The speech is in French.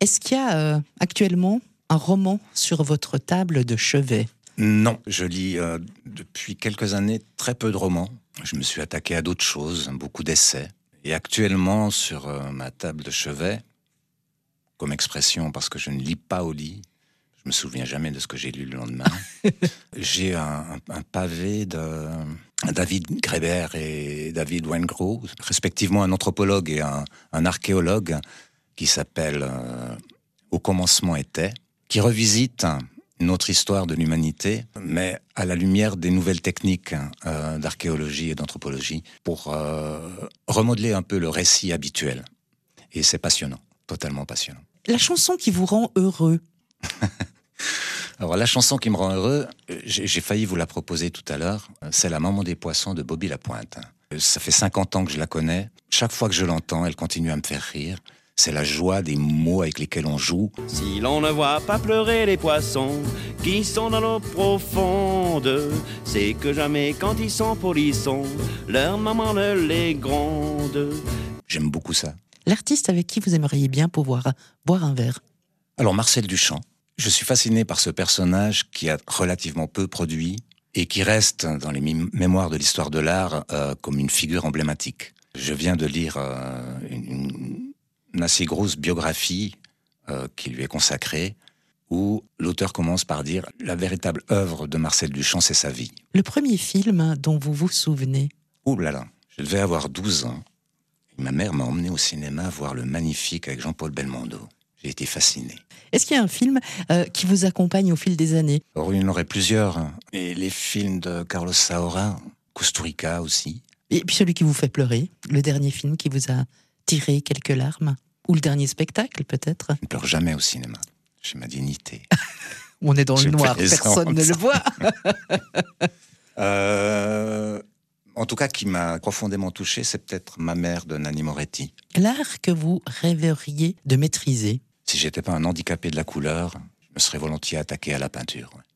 Est-ce qu'il y a actuellement un roman sur votre table de chevet? Non, je lis depuis quelques années très peu de romans. Je me suis attaqué à d'autres choses, beaucoup d'essais. Et actuellement, sur ma table de chevet, comme expression, parce que je ne lis pas au lit, je me souviens jamais de ce que j'ai lu le lendemain, j'ai un pavé de David Graeber et David Wengrow, respectivement un anthropologue et un archéologue, qui s'appelle Au commencement était, qui revisite une autre histoire de l'humanité, mais à la lumière des nouvelles techniques d'archéologie et d'anthropologie, pour remodeler un peu le récit habituel. Et c'est passionnant, totalement passionnant. La chanson qui vous rend heureux? Alors la chanson qui me rend heureux, j'ai failli vous la proposer tout à l'heure, c'est La Maman des Poissons de Bobby Lapointe. Ça fait 50 ans que je la connais. Chaque fois que je l'entends, elle continue à me faire rire. C'est la joie des mots avec lesquels on joue. Si l'on ne voit pas pleurer les poissons qui sont dans l'eau profonde, c'est que jamais quand ils sont polissons, leur maman ne les gronde. J'aime beaucoup ça. L'artiste avec qui vous aimeriez bien pouvoir boire un verre? Alors Marcel Duchamp. Je suis fasciné par ce personnage qui a relativement peu produit et qui reste dans les mémoires de l'histoire de l'art comme une figure emblématique. Je viens de lire une assez grosse biographie qui lui est consacrée, où l'auteur commence par dire « La véritable œuvre de Marcel Duchamp, c'est sa vie ». Le premier film dont vous vous souvenez? Ouh là là, je devais avoir 12 ans. Et ma mère m'a emmené au cinéma voir Le Magnifique avec Jean-Paul Belmondo. J'ai été fasciné. Est-ce qu'il y a un film qui vous accompagne au fil des années? Alors, il y en aurait plusieurs. Et les films de Carlos Saura, Kusturica aussi. Et puis celui qui vous fait pleurer, le dernier film qui vous a tiré quelques larmes? Ou le dernier spectacle, peut-être? Je ne pleure jamais au cinéma. J'ai ma dignité. On est dans le noir, plaisante. personne ne le voit. En tout cas, qui m'a profondément touché, c'est peut-être Ma mère de Nanni Moretti. L'art que vous rêveriez de maîtriser? Si j'étais pas un handicapé de la couleur, je me serais volontiers attaqué à la peinture.